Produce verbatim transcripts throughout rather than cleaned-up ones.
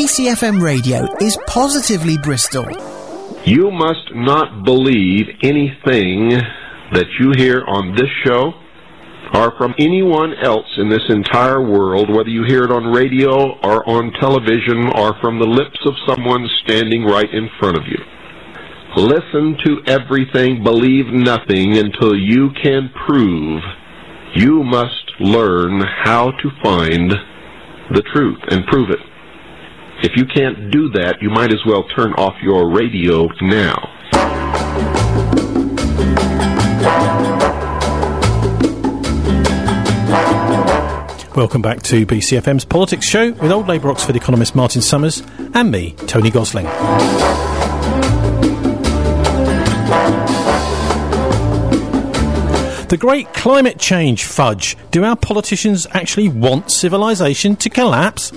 B C F M Radio is positively Bristol. You must not believe anything that you hear on this show or from anyone else in this entire world, whether you hear it on radio or on television or from the lips of someone standing right in front of you. Listen to everything, believe nothing until you can prove. You must learn how to find the truth and prove it. If you can't do that, you might as well turn off your radio now. Welcome back to B C F M's Politics Show with old Labour Oxford economist Martin Summers and me, Tony Gosling. The great climate change fudge. Do our politicians actually want civilization to collapse?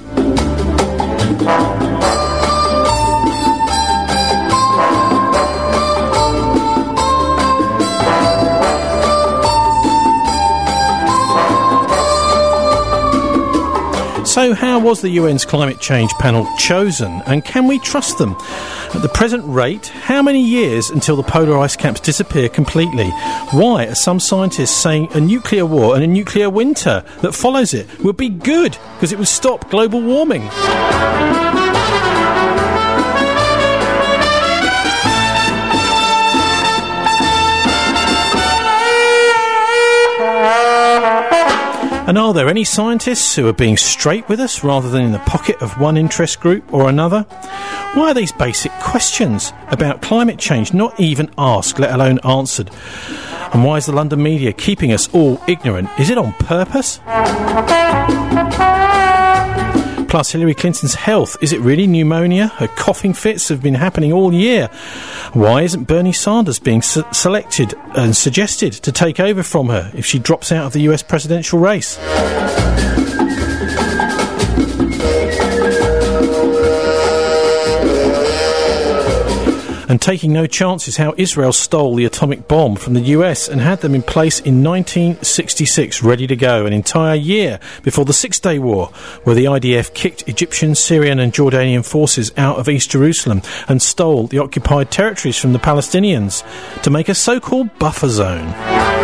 So how was the U N's climate change panel chosen, and can we trust them? At the present rate, how many years until the polar ice caps disappear completely? Why are some scientists saying a nuclear war and a nuclear winter that follows it would be good because it would stop global warming? And are there any scientists who are being straight with us rather than in the pocket of one interest group or another? Why are these basic questions about climate change not even asked, let alone answered? And why is the London media keeping us all ignorant? Is it on purpose? Plus, Hillary Clinton's health. Is it really pneumonia? Her coughing fits have been happening all year. Why isn't Bernie Sanders being se- selected and suggested to take over from her if she drops out of the U S presidential race? And taking no chances, how Israel stole the atomic bomb from the U S and had them in place in nineteen sixty-six, ready to go, an entire year before the Six-Day War, where the I D F kicked Egyptian, Syrian and Jordanian forces out of East Jerusalem and stole the occupied territories from the Palestinians to make a so-called buffer zone.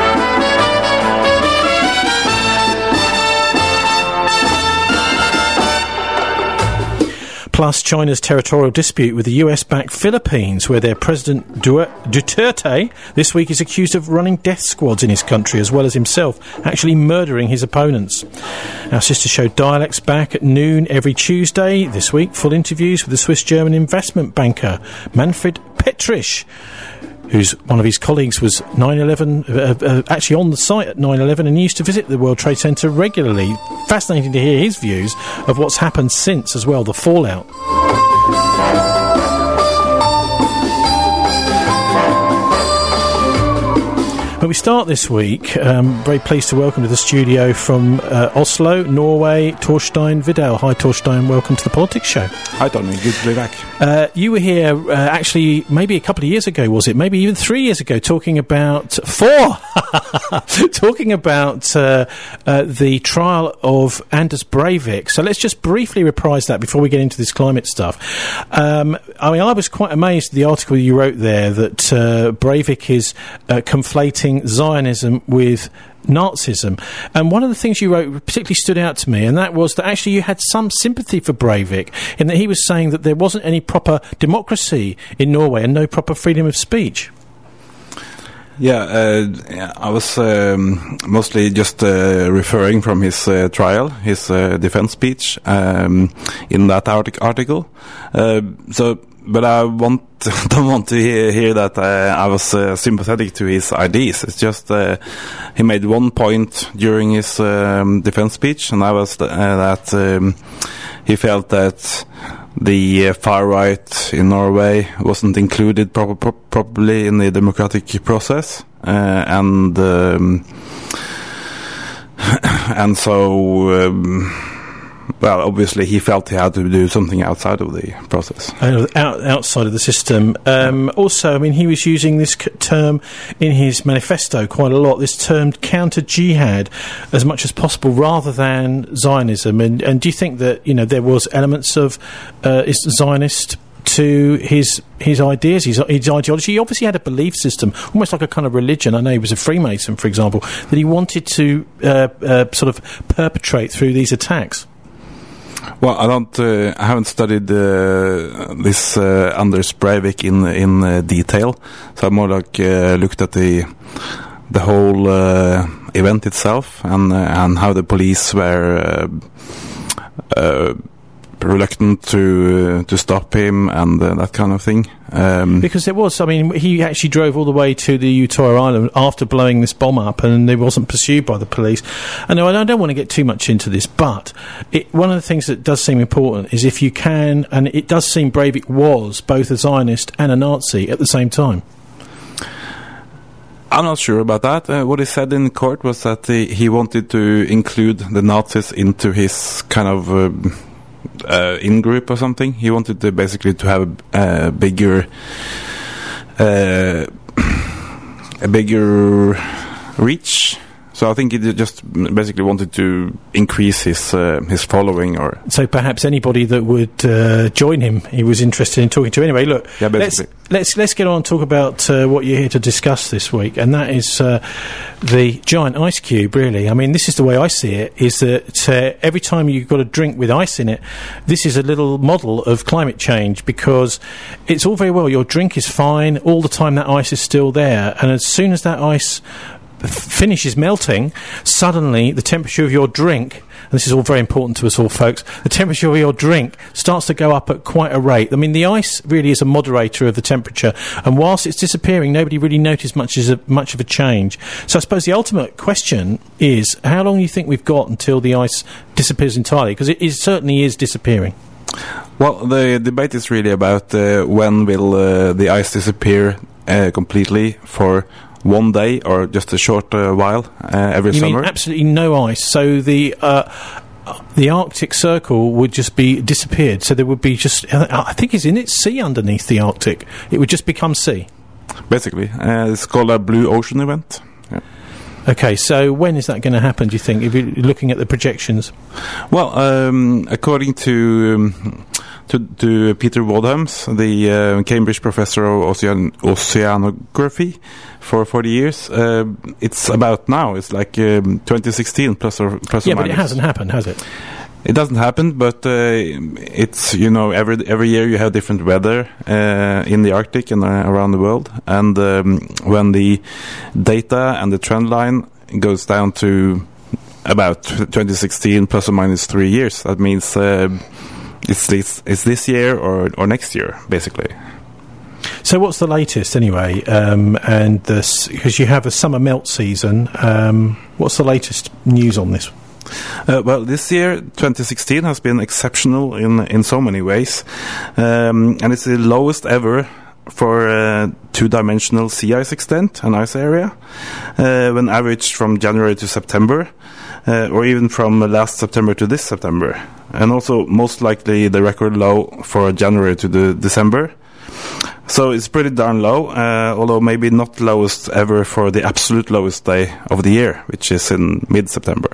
Plus, China's territorial dispute with the U S-backed Philippines, where their President Duterte this week is accused of running death squads in his country, as well as himself actually murdering his opponents. Our sister show Dialects back at noon every Tuesday. This week, full interviews with the Swiss-German investment banker Manfred Petrisch, who's one of his colleagues was nine eleven, uh, uh, actually on the site at nine eleven and used to visit the World Trade Center regularly. Fascinating to hear his views of what's happened since as well, the fallout. But we start this week, um, very pleased to welcome to the studio from uh, Oslo, Norway, Torstein Vidal. Hi Torstein, welcome to the Politics Show. Hi Tony, good to be back. Uh, you were here uh, actually maybe a couple of years ago, was it? Maybe even three years ago, talking about, four, talking about uh, uh, the trial of Anders Breivik. So let's just briefly reprise that before we get into this climate stuff. Um, I mean, I was quite amazed at the article you wrote there that uh, Breivik is uh, conflating Zionism with Nazism, and one of the things you wrote particularly stood out to me, and that was that actually you had some sympathy for Breivik in that he was saying that there wasn't any proper democracy in Norway and no proper freedom of speech. Yeah, uh, yeah I was um, mostly just uh, referring from his uh, trial, his uh, defense speech um, in that artic- article. Uh, so, but I want don't want to hear, hear that uh, I was uh, sympathetic to his ideas. It's just uh, he made one point during his um, defense speech, and that was th- uh, that um, he felt that the uh, far right in Norway wasn't included pro- pro- properly in the democratic process, uh, and um, and so. Um, well, obviously he felt he had to do something outside of the process. Uh, out, outside of the system. Um, also, I mean, he was using this c- term in his manifesto quite a lot, this term counter-jihad as much as possible rather than Zionism. And, and do you think that, you know, there was elements of uh, Zionist to his his ideas, his, his ideology? He obviously had a belief system, almost like a kind of religion. I know he was a Freemason, for example, that he wanted to uh, uh, sort of perpetrate through these attacks. Well, I don't. Uh, I haven't studied uh, this uh, Anders Breivik in in uh, detail, so I more like uh, looked at the the whole uh, event itself and uh, and how the police were uh, uh, reluctant to uh, to stop him and uh, that kind of thing. Um, because there was, I mean, he actually drove all the way to the Utoya Island after blowing this bomb up, and he wasn't pursued by the police. And I don't want to get too much into this, but it, one of the things that does seem important is if you can, and it does seem Breivik was both a Zionist and a Nazi at the same time. I'm not sure about that. Uh, what he said in court was that he, he wanted to include the Nazis into his kind of uh, uh, in-group or something. He wanted to basically to have a, a bigger, uh, a bigger reach. So I think he just basically wanted to increase his uh, his following, or so perhaps anybody that would uh, join him, he was interested in talking to. Anyway, look, yeah, let's let's let's get on and talk about uh, what you're here to discuss this week, and that is uh, the giant ice cube. Really, I mean, this is the way I see it: is that uh, every time you've got a drink with ice in it, this is a little model of climate change, because it's all very well your drink is fine all the time, that ice is still there, and as soon as that ice finishes melting, suddenly the temperature of your drink, and this is all very important to us all, folks, the temperature of your drink starts to go up at quite a rate. I mean, the ice really is a moderator of the temperature, and whilst it's disappearing, nobody really noticed much, as a, much of a change. So I suppose the ultimate question is, how long do you think we've got until the ice disappears entirely? Because it is, certainly is disappearing. Well, the debate is really about uh, when will uh, the ice disappear uh, completely for one day or just a short uh, while uh, every you summer. You mean absolutely no ice? So the uh, the Arctic Circle would just be disappeared. So there would be just, I think, is in it sea underneath the Arctic. It would just become sea. Basically, uh, it's called a blue ocean event. Yeah. Okay, so when is that going to happen, do you think, if you're looking at the projections? Well, um, according to um, to, to Peter Wadhams, the uh, Cambridge professor of ocean- oceanography for forty years, uh, it's about now. It's like um, twenty sixteen plus or plus yeah, or minus. Yeah, but it hasn't happened, has it? It doesn't happen, but uh, it's, you know, every every year you have different weather uh, in the Arctic and uh, around the world. And um, when the data and the trend line goes down to about twenty sixteen plus or minus three years, that means uh, it's this it's this year or or next year, basically. So what's the latest anyway? Um, and because you have a summer melt season, um, what's the latest news on this? Uh, well, this year, twenty sixteen, has been exceptional in in so many ways, um, and it's the lowest ever for uh, two-dimensional sea ice extent and ice area, uh, when averaged from January to September, uh, or even from last September to this September, and also most likely the record low for January to the December. So it's pretty darn low, uh, although maybe not lowest ever for the absolute lowest day of the year, which is in mid-September.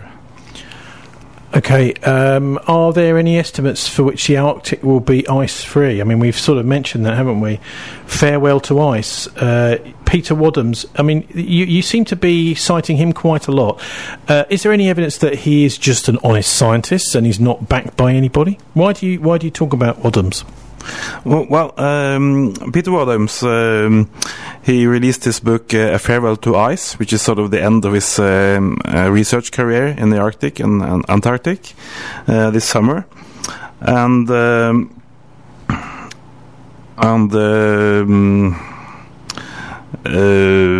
Okay, um, are there any estimates for which the Arctic will be ice-free? I mean, we've sort of mentioned that, haven't we? Farewell to ice. Uh, Peter Wadhams, I mean, you, you seem to be citing him quite a lot. Uh, is there any evidence that he is just an honest scientist and he's not backed by anybody? Why do you why do you talk about Wadhams? Well, well um, Peter Wadhams, um, he released his book uh, A Farewell to Ice, which is sort of the end of his um, uh, research career in the Arctic and, and Antarctic uh, this summer. And um, and um, uh,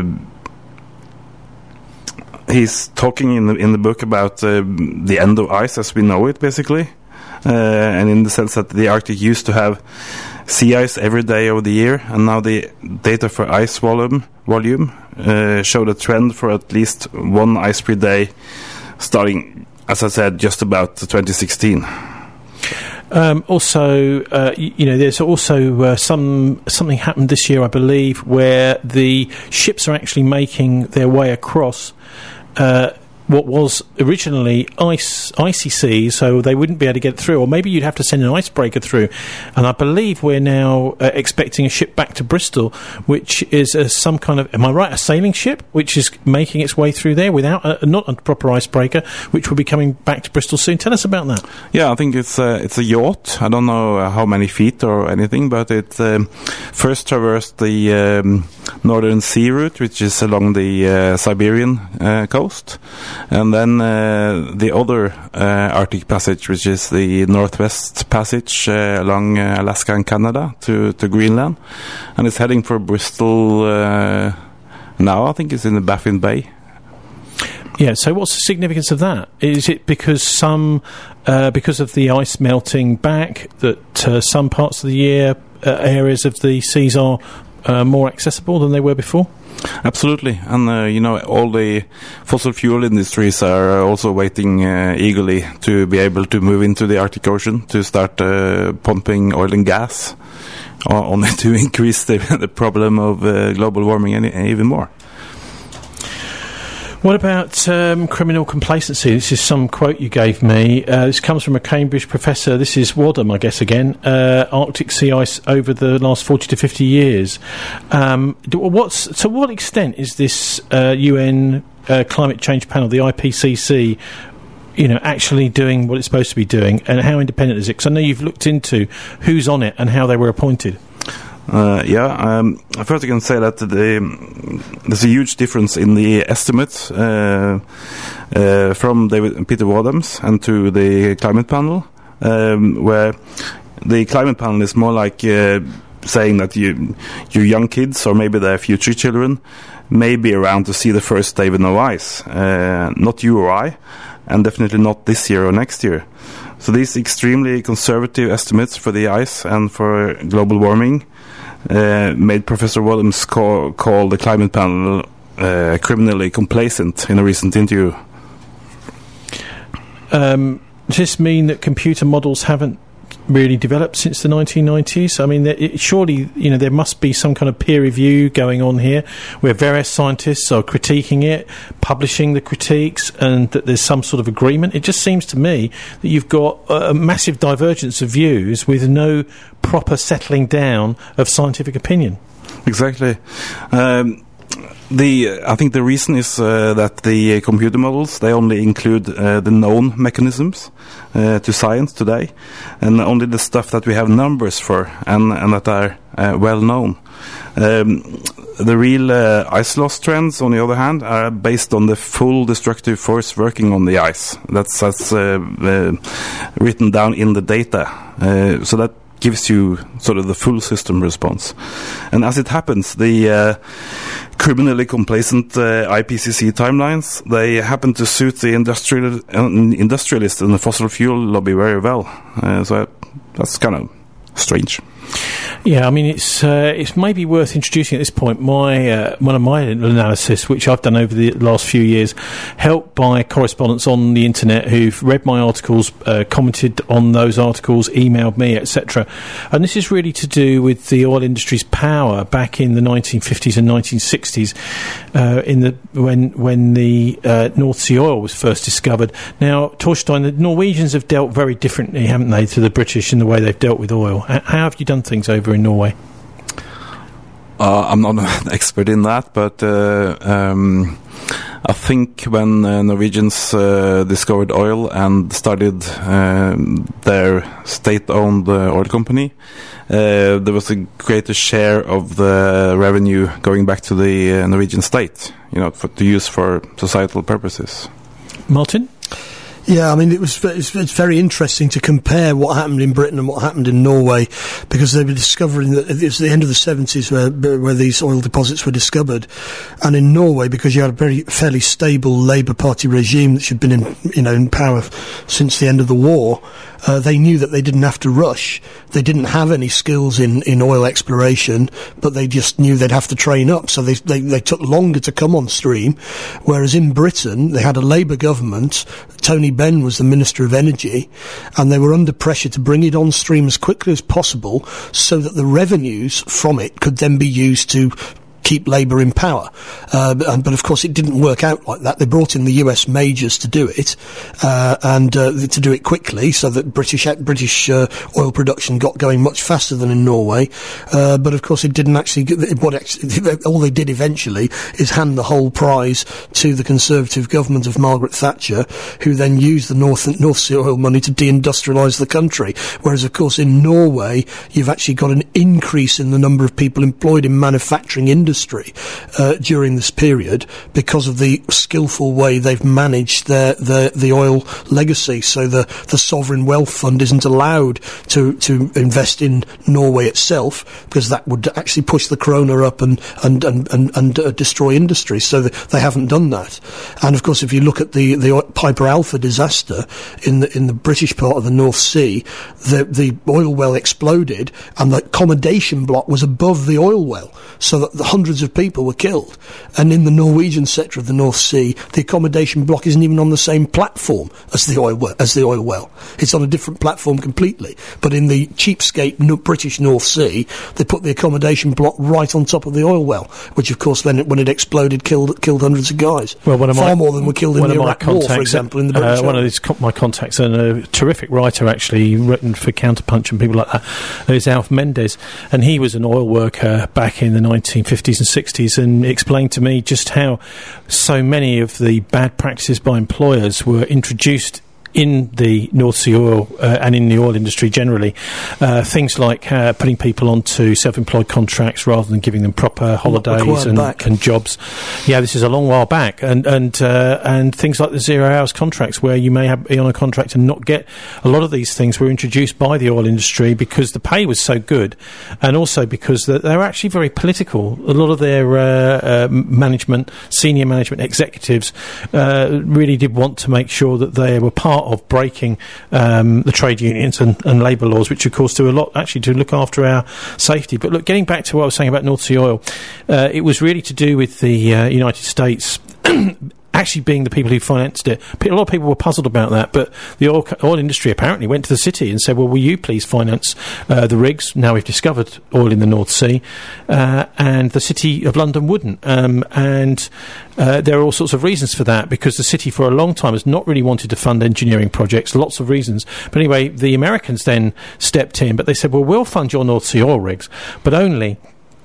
he's talking in the in the book about uh, the end of ice as we know it, basically. Uh, and in the sense that the Arctic used to have sea ice every day of the year, and now the data for ice volume volume uh, showed a trend for at least one ice per day starting as I said, just about twenty sixteen. Um, also, uh, you, you know, there's also uh, some something happened this year, I believe, where the ships are actually making their way across uh, what was originally ice, icy seas, so they wouldn't be able to get through, or maybe you'd have to send an icebreaker through. And I believe we're now uh, expecting a ship back to Bristol, which is uh, some kind of, am I right, a sailing ship, which is making its way through there without a, not a proper icebreaker, which will be coming back to Bristol soon. Tell us about that. Yeah, I think it's uh, it's a yacht. I don't know uh, how many feet or anything, but it um, first traversed the um, Northern Sea route, which is along the uh, Siberian uh, coast. And then uh, the other uh, Arctic passage, which is the Northwest Passage uh, along uh, Alaska and Canada to, to Greenland. And it's heading for Bristol uh, now. I think it's in the Baffin Bay. Yeah, so what's the significance of that? Is it because some, uh, because of the ice melting back, that uh, some parts of the year, uh, areas of the seas are uh, more accessible than they were before? Absolutely, and uh, you know, all the fossil fuel industries are also waiting uh, eagerly to be able to move into the Arctic Ocean to start uh, pumping oil and gas, uh, only to increase the, the problem of uh, global warming any, even more. What about um, criminal complacency? This is some quote you gave me. Uh, this comes from a Cambridge professor. This is Wadham, I guess, again. Uh, Arctic sea ice over the last forty to fifty years. Um, do, what's, to what extent is this uh, U N uh, climate change panel, the I P C C, you know, actually doing what it's supposed to be doing, and how independent is it? Because I know you've looked into who's on it and how they were appointed. Uh, yeah, um, first I can say that the, there's a huge difference in the estimates uh, uh, from David Peter Wadhams and to the climate panel, um, where the climate panel is more like uh, saying that you, your young kids, or maybe their future children, may be around to see the first day with no ice. Uh, not you or I, and definitely not this year or next year. So these extremely conservative estimates for the ice and for global warming Uh, made Professor Wadhams call, call the climate panel uh, criminally complacent in a recent interview. Um, does this mean that computer models haven't really developed since the nineteen nineties? I mean, it, surely, you know, there must be some kind of peer review going on here where various scientists are critiquing it, publishing the critiques, and that there's some sort of agreement. It just seems to me that you've got a, a massive divergence of views with no proper settling down of scientific opinion. Exactly. Um, The I think the reason is uh, that the uh, computer models, they only include uh, the known mechanisms uh, to science today, and only the stuff that we have numbers for and, and that are uh, well known. Um, the real uh, ice loss trends, on the other hand, are based on the full destructive force working on the ice. That's, that's uh, uh, written down in the data. Uh, so that gives you sort of the full system response. And as it happens, the uh, criminally complacent uh, I P C C timelines, they happen to suit the industrial uh, industrialists and the fossil fuel lobby very well. Uh, so that's kind of strange. Yeah, I mean, it's uh, it's maybe worth introducing at this point my uh, one of my analysis, which I've done over the last few years, helped by correspondents on the internet who've read my articles, uh, commented on those articles, emailed me, et cetera. And this is really to do with the oil industry's power back in the nineteen fifties and nineteen sixties, uh, in the when when the uh, North Sea oil was first discovered. Now, Torstein, the Norwegians have dealt very differently, haven't they, to the British in the way they've dealt with oil. How have you done things over in Norway? Uh, I'm not an expert in that, but uh, um, I think when uh, Norwegians uh, discovered oil and started um, their state-owned uh, oil company, uh, there was a greater share of the revenue going back to the uh, Norwegian state, you know, for, to use for societal purposes. Martin? Yeah, I mean, it was it's, it's very interesting to compare what happened in Britain and what happened in Norway, because they were discovering that it was the end of the seventies where where these oil deposits were discovered, and in Norway, because you had a very fairly stable Labour Party regime that had been in you know in power since the end of the war. Uh, they knew that they didn't have to rush. They didn't have any skills in, in oil exploration, but they just knew they'd have to train up. So they, they, they took longer to come on stream. Whereas in Britain, they had a Labour government. Tony Benn was the Minister of Energy, and they were under pressure to bring it on stream as quickly as possible so that the revenues from it could then be used to keep Labour in power. Uh, but, but of course it didn't work out like that. They brought in the U S majors to do it, uh, and uh, to do it quickly, so that British British uh, oil production got going much faster than in Norway. Uh, but of course it didn't actually, what actually, all they did eventually is hand the whole prize to the Conservative government of Margaret Thatcher, who then used the North, North Sea oil money to deindustrialise the country. Whereas of course in Norway you've actually got an increase in the number of people employed in manufacturing industry Uh, during this period, because of the skillful way they've managed their, their the oil legacy. So the, the sovereign wealth fund isn't allowed to, to invest in Norway itself, because that would actually push the krona up and and and and, and uh, destroy industry. So the, they haven't done that. And of course, if you look at the the Piper Alpha disaster in the in the British part of the North Sea, the the oil well exploded, and the accommodation block was above the oil well, so that the hundreds of people were killed. And in the Norwegian sector of the North Sea, the accommodation block isn't even on the same platform as the oil well, as the oil well. It's on a different platform completely. But in the cheapskate no- British North Sea, they put the accommodation block right on top of the oil well, which of course then, when it exploded, killed killed hundreds of guys. Well, one of Far my, more than were killed in the Iraq War, for example, in the British uh, One of these co- my contacts, and a terrific writer actually, written for Counterpunch and people like that, is Alf Mendes, and he was an oil worker back in the nineteen fifties and sixties, and explained to me just how so many of the bad practices by employers were introduced in the North Sea oil uh, and in the oil industry generally. Uh, things like uh, putting people onto self-employed contracts rather than giving them proper holidays and, and jobs. Yeah, this is a long while back. And and uh, and things like the zero hours contracts, where you may have, be on a contract and not get. A lot of these things were introduced by the oil industry because the pay was so good, and also because they were actually very political. A lot of their uh, uh, management, senior management executives uh, really did want to make sure that they were part of breaking um, the trade unions and, and labour laws, which of course do a lot actually to look after our safety. But look, getting back to what I was saying about North Sea oil, uh, it was really to do with the uh, United States actually being the people who financed it. A lot of people were puzzled about that, but the oil, oil industry apparently went to the city and said, well, will you please finance uh, the rigs? Now we've discovered oil in the North Sea. Uh, and the City of London wouldn't. Um, and uh, there are all sorts of reasons for that, because the city for a long time has not really wanted to fund engineering projects, lots of reasons. But anyway, the Americans then stepped in, but they said, well, we'll fund your North Sea oil rigs, but only...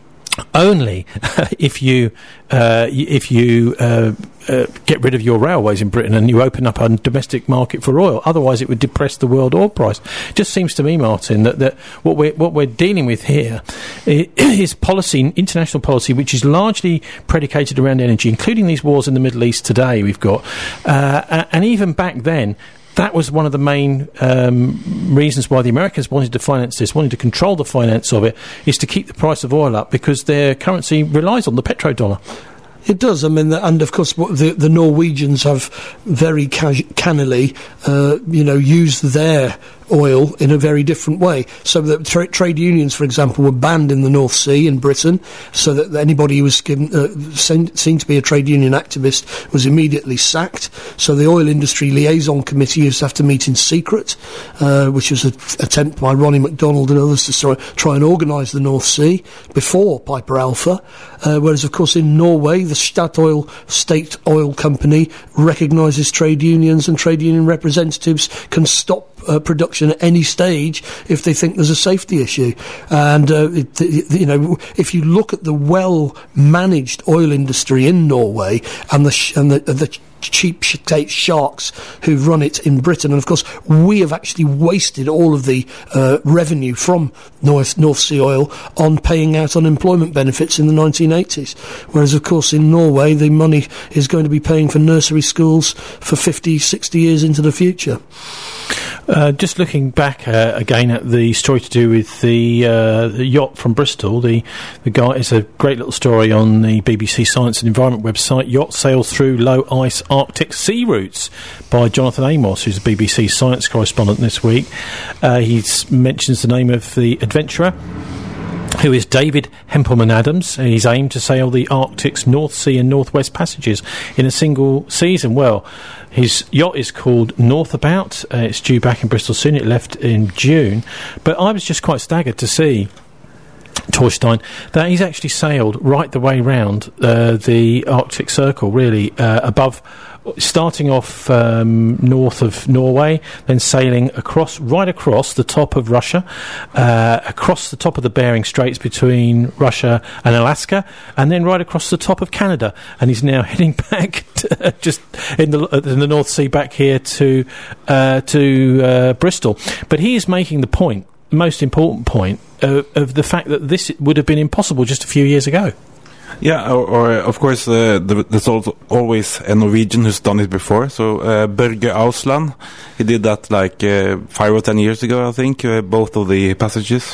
Only if you uh, if you uh, uh, get rid of your railways in Britain and you open up a domestic market for oil. Otherwise, it would depress the world oil price. It just seems to me, Martin, that, that what we're what we're dealing with here is policy, international policy, which is largely predicated around energy, including these wars in the Middle East today. We've got, uh, and even back then. That was one of the main um, reasons why the Americans wanted to finance this, wanted to control the finance of it, is to keep the price of oil up, because their currency relies on the petrodollar. It does. I mean, and of course, the, the Norwegians have very ca- cannily, uh, you know, used their oil in a very different way. So that tra- trade unions, for example, were banned in the North Sea in Britain, so that anybody who was given, uh, seen, seen to be a trade union activist was immediately sacked. So the Oil Industry Liaison Committee used to have to meet in secret, uh, which was an attempt by Ronnie MacDonald and others to sort of try and organise the North Sea before Piper Alpha. Uh, whereas, of course, in Norway, the Statoil State Oil Company recognises trade unions, and trade union representatives can stop Uh, production at any stage if they think there's a safety issue. And uh, it, it, you know, if you look at the well-managed oil industry in Norway and the sh- and the, the cheap state sharks who run it in Britain, and of course we have actually wasted all of the uh, revenue from North North Sea oil on paying out unemployment benefits in the nineteen eighties, whereas of course in Norway the money is going to be paying for nursery schools for fifty, sixty years into the future. Uh, just looking back uh, again at the story to do with the, uh, the yacht from Bristol, the the guy is a great little story on the B B C Science and Environment website. Yacht sails through low ice Arctic sea routes by Jonathan Amos, who's a B B C Science correspondent this week. Uh, he mentions the name of the adventurer. who is David Hempelman-Adams, and he's aimed to sail the Arctic's North Sea and Northwest Passages in a single season. Well, his yacht is called Northabout. Uh, it's due back in Bristol soon. It left in June. But I was just quite staggered to see Torstein that he's actually sailed right the way round uh, the Arctic Circle, really, uh, above, starting off um, north of Norway, then sailing across, right across the top of Russia, uh, across the top of the Bering Straits between Russia and Alaska, and then right across the top of Canada. And he's now heading back to, just in the in the North Sea, back here to uh, to uh, Bristol. But he is making the point, most important point, uh, of the fact that this would have been impossible just a few years ago. Yeah, or, or uh, of course, uh, the, there's also always a Norwegian who's done it before. So uh, Børge Ausland, he did that like uh, five or ten years ago, I think, uh, both of the passages.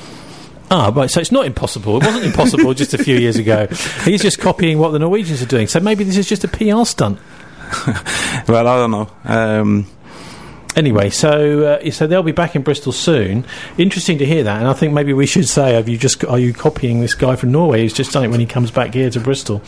Ah, right, so it's not impossible. It wasn't impossible just a few years ago. He's just copying what the Norwegians are doing. So maybe this is just a P R stunt. Well, I don't know. Um, Anyway, so uh, so they'll be back in Bristol soon. Interesting to hear that, and I think maybe we should say, have you just are you copying this guy from Norway who's just done it when he comes back here to Bristol?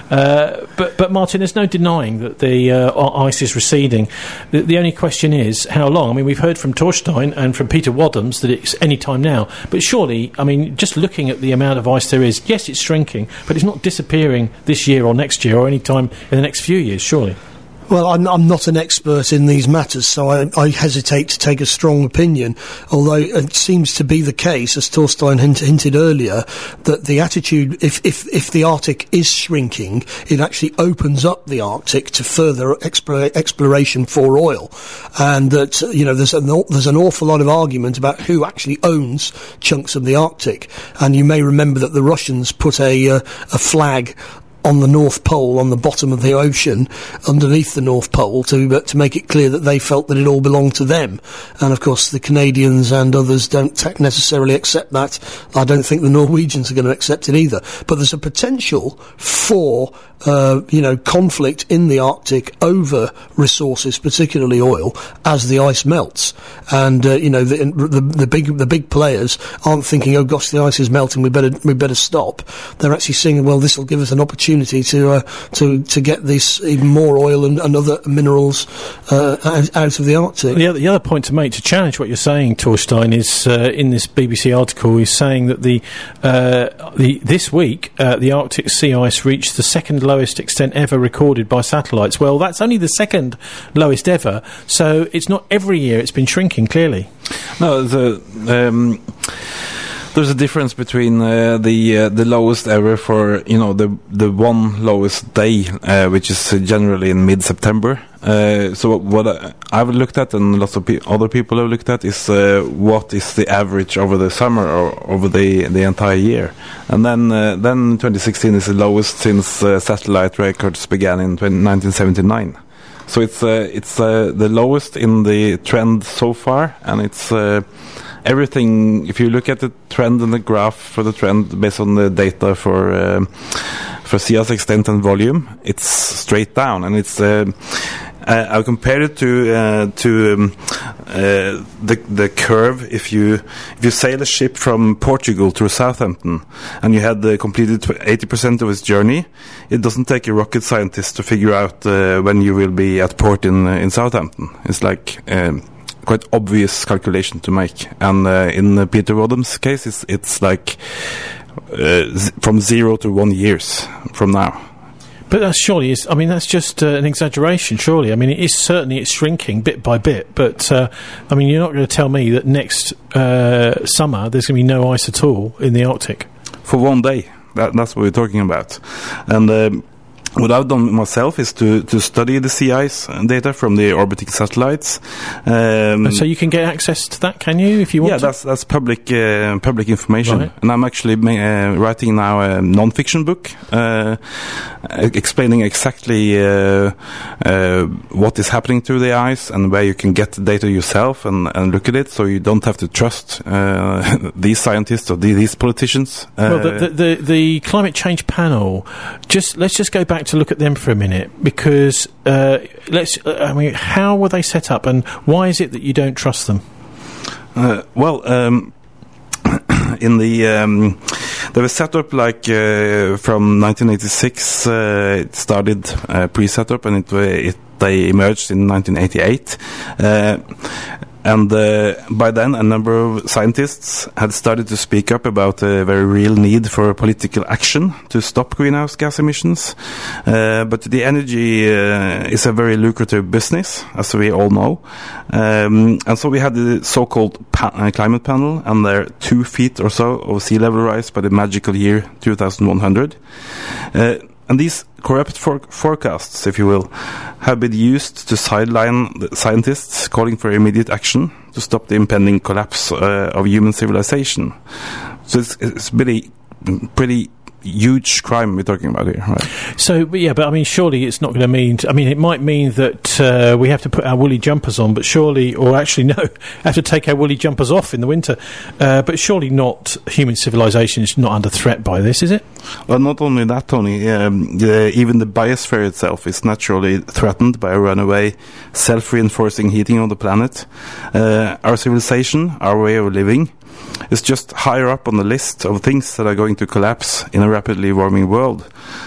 Uh, but but Martin, there's no denying that the uh, ice is receding. The, the only question is how long. I mean, we've heard from Torstein and from Peter Wadhams that it's any time now. But surely, I mean, just looking at the amount of ice there is, yes, it's shrinking, but it's not disappearing this year or next year or any time in the next few years, surely. Well, I'm, I'm not an expert in these matters, so I, I hesitate to take a strong opinion, although it seems to be the case, as Torstein hint, hinted earlier, that the attitude, if, if, if the Arctic is shrinking, it actually opens up the Arctic to further explore, exploration for oil. And that, you know, there's an, there's an awful lot of argument about who actually owns chunks of the Arctic. And you may remember that the Russians put a, uh, a flag on the North Pole, on the bottom of the ocean, underneath the North Pole, to uh, to make it clear that they felt that it all belonged to them. And of course, the Canadians and others don't te- necessarily accept that. I don't think the Norwegians are going to accept it either. But there's a potential for, uh, you know, conflict in the Arctic over resources, particularly oil, as the ice melts. And uh, you know, the, the the big the big players aren't thinking, oh gosh, the ice is melting, we better we better stop. They're actually saying, well, this will give us an opportunity to uh, to to get this even more oil and, and other minerals uh, out, out of the Arctic. The other, the other point to make to challenge what you're saying, Torstein, is uh, in this B B C article is saying that the uh, the this week uh, the Arctic sea ice reached the second lowest extent ever recorded by satellites. Well, that's only the second lowest ever, so it's not every year it's been shrinking. Clearly, no. The um, There's a difference between uh, the uh, the lowest ever for, you know, the the one lowest day, uh, which is uh, generally in mid-September. Uh, so what I, I've looked at, and lots of pe- other people have looked at, is uh, what is the average over the summer or over the the entire year. And then uh, then twenty sixteen is the lowest since uh, satellite records began in nineteen seventy-nine. So it's uh, it's uh, the lowest in the trend so far, and it's uh, everything. If you look at the trend and the graph for the trend based on the data for uh, for sea ice extent and volume, it's straight down, and it's. Uh, Uh, I'll compare it to uh, to um, uh, the the curve. If you if you sail a ship from Portugal to Southampton and you had uh, completed eighty percent of its journey, it doesn't take a rocket scientist to figure out uh, when you will be at port in uh, in Southampton. It's like um, quite obvious calculation to make. And uh, in uh, Peter Wadham's case, it's it's like uh, z- from zero to one years from now. But that surely is, I mean, that's just uh, an exaggeration, surely. I mean, it is certainly, it's shrinking bit by bit, but, uh, I mean, you're not going to tell me that next uh, summer there's going to be no ice at all in the Arctic. For one day, that, that's what we're talking about. And um, what I've done myself is to, to study the sea ice data from the orbiting satellites. Um, so you can get access to that, can you, if you want yeah, to? that's that's public uh, public information. Right. And I'm actually ma- uh, writing now a non-fiction book uh, explaining exactly uh, uh, what is happening to the ice and where you can get the data yourself and, and look at it, so you don't have to trust uh, these scientists or the, these politicians. Uh, well, the, the, the, the climate change panel, just let's just go back to look at them for a minute, because uh, let's. Uh, I mean, how were they set up, and why is it that you don't trust them? Uh, well, um, in the um, they were set up like uh, from nineteen eighty-six. Uh, it started uh, pre-set up, and it, it they emerged in nineteen eighty-eight. Uh, And uh, by then, a number of scientists had started to speak up about a very real need for political action to stop greenhouse gas emissions. Uh, but the energy uh, is a very lucrative business, as we all know. Um, and so we had the so-called pa- uh, climate panel, and they're two feet or so of sea level rise by the magical year two thousand one hundred. Uh, And these corrupt for- forecasts, if you will, have been used to sideline the scientists calling for immediate action to stop the impending collapse uh, of human civilization. So it's, it's pretty, pretty huge crime we're talking about here, right? So, but yeah, but I mean, surely it's not going to mean. I mean, it might mean that uh, we have to put our woolly jumpers on, but surely, or actually, no, have to take our woolly jumpers off in the winter. Uh, but surely, not human civilization is not under threat by this, is it? Well, not only that, Tony. Um, the, even the biosphere itself is naturally threatened by a runaway, self-reinforcing heating of the planet. Uh, our civilization, our way of living, is just higher up on the list of things that are going to collapse in a rapidly warming world.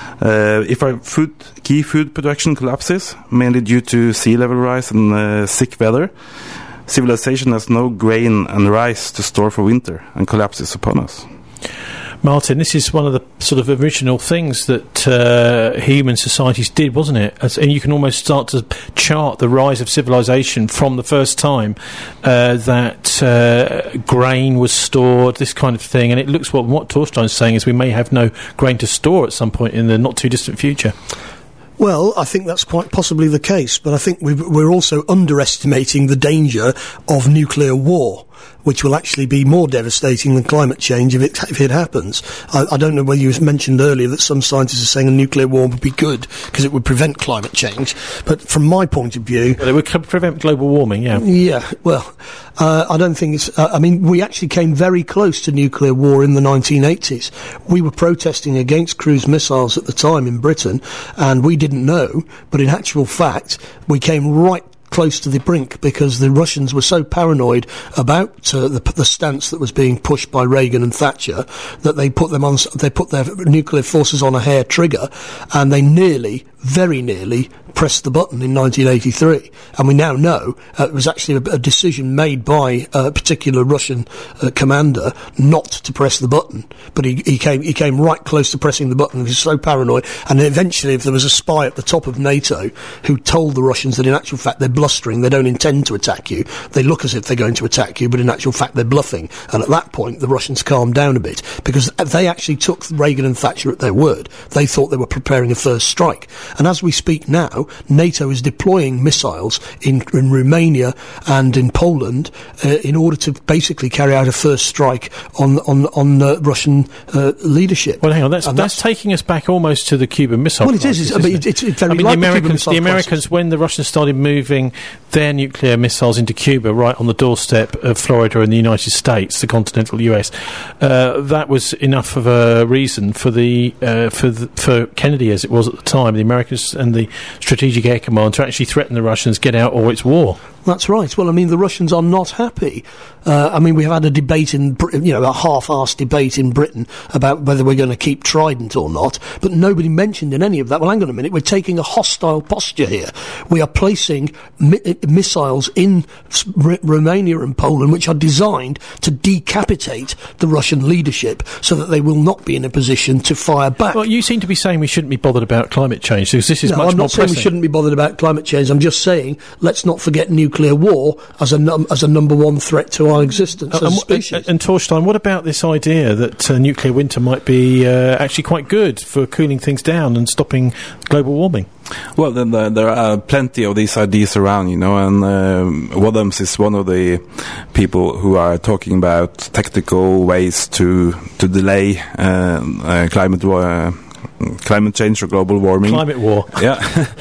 Uh, if our food, key food production collapses, mainly due to sea level rise and uh, sick weather, civilization has no grain and rice to store for winter, and collapse is upon us. Martin, this is one of the sort of original things that uh, human societies did, wasn't it? As, and you can almost start to chart the rise of civilization from the first time uh, that uh, grain was stored, this kind of thing. And it looks what what Torstein's saying is we may have no grain to store at some point in the not too distant future. Well, I think that's quite possibly the case, but I think we've, we're also underestimating the danger of nuclear war, which will actually be more devastating than climate change if it if it happens. I, I don't know whether you mentioned earlier that some scientists are saying a nuclear war would be good because it would prevent climate change, but from my point of view... Well, it would c- prevent global warming, yeah. Yeah, well, uh, I don't think it's... Uh, I mean, we actually came very close to nuclear war in the nineteen eighties. We were protesting against cruise missiles at the time in Britain, and we didn't know, but in actual fact, we came right close to the brink because the Russians were so paranoid about uh, the, the stance that was being pushed by Reagan and Thatcher that they put them on. They put their nuclear forces on a hair trigger, and they nearly, very nearly, pressed the button in nineteen eighty-three. And we now know uh, it was actually a, a decision made by a particular Russian uh, commander not to press the button, but he, he came he came right close to pressing the button. He was so paranoid, and eventually, if there was a spy at the top of NATO who told the Russians that in actual fact they're blustering, they don't intend to attack you, they look as if they're going to attack you, but in actual fact they're bluffing. And at that point, the Russians calmed down a bit because they actually took Reagan and Thatcher at their word. They thought they were preparing a first strike, and as we speak now, NATO is deploying missiles in, in Romania and in Poland uh, in order to basically carry out a first strike on on on uh, Russian uh, leadership. Well, hang on, that's, that's that's taking us back almost to the Cuban Missile Well, it crisis, is. It's, it's, it's, it's very I mean, like the Americans, the, the Americans, crisis. when the Russians started moving their nuclear missiles into Cuba, right on the doorstep of Florida and the United States, the continental U S, uh, that was enough of a reason for the uh, for the, for Kennedy, as it was at the time, the Americans and the Strategic Air Command to actually threaten the Russians, get out or it's war. That's right. Well, I mean, the Russians are not happy. Uh, I mean, we have had a debate in, Britain, you know, a half-arsed debate in Britain about whether we're going to keep Trident or not, but nobody mentioned in any of that, well, hang on a minute, we're taking a hostile posture here. We are placing mi- missiles in R- Romania and Poland, which are designed to decapitate the Russian leadership so that they will not be in a position to fire back. Well, you seem to be saying we shouldn't be bothered about climate change, because this is no, much I'm more not saying pressing. we shouldn't be bothered about climate change. I'm just saying let's not forget nuclear nuclear war as a num- as a number one threat to our existence Uh, as a and, species. and, and Torstein, what about this idea that uh, nuclear winter might be uh, actually quite good for cooling things down and stopping global warming? Well, then uh, there are plenty of these ideas around, you know, and um, Wadhams is one of the people who are talking about technical ways to to delay uh, uh, climate war. Climate change or global warming. Climate war. Yeah,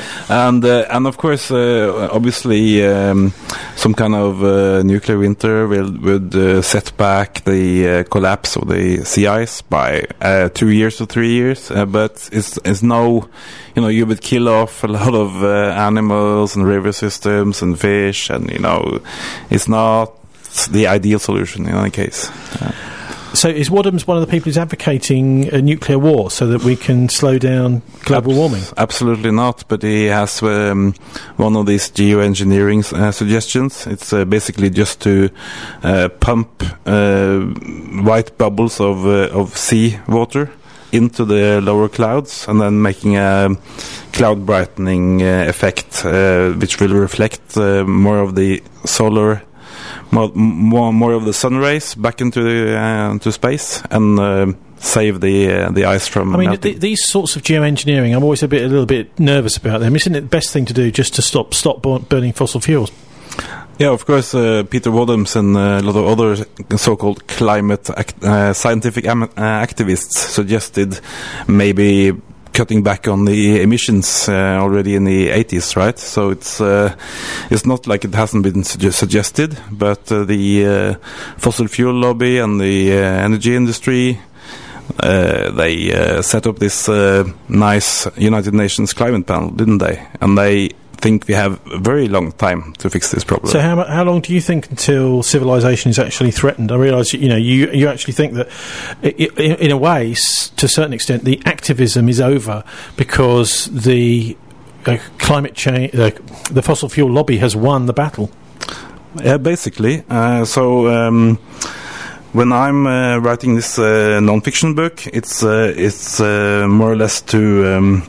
and uh, and of course, uh, obviously, um, some kind of uh, nuclear winter will would uh, set back the uh, collapse of the sea ice by uh, two years or three years. Uh, but it's it's no, you know, you would kill off a lot of uh, animals and river systems and fish, and you know, it's not the ideal solution in any case. Uh, so is Wadhams one of the people who's advocating a nuclear war so that we can slow down global Abs- warming? Absolutely not, but he has um, one of these geoengineering uh, suggestions. It's uh, basically just to uh, pump uh, white bubbles of uh, of sea water into the lower clouds, and then making a cloud brightening uh, effect, uh, which will reflect uh, more of the solar, more, more more of the sun rays back into the, uh, into space, and uh, save the uh, the ice from I mean, melting. th- these sorts of geoengineering, I'm always a bit a little bit nervous about them. Isn't it the best thing to do just to stop stop burn- burning fossil fuels? Yeah, of course, uh, Peter Wadhams and uh, a lot of other so-called climate act- uh, scientific am- uh, activists suggested maybe cutting back on the emissions uh, already in the eighties, right? So it's uh, it's not like it hasn't been su- suggested, but uh, the uh, fossil fuel lobby and the uh, energy industry, uh, they uh, set up this uh, nice United Nations climate panel, didn't they? And they think we have a very long time to fix this problem. So how mu- how long do you think until civilization is actually threatened? I realise you know you you actually think that I- I- in a way, s- to a certain extent, the activism is over because the uh, climate change, uh, the fossil fuel lobby has won the battle. Yeah, basically. Uh, so um, when I'm uh, writing this uh, non-fiction book, it's uh, it's uh, more or less to um,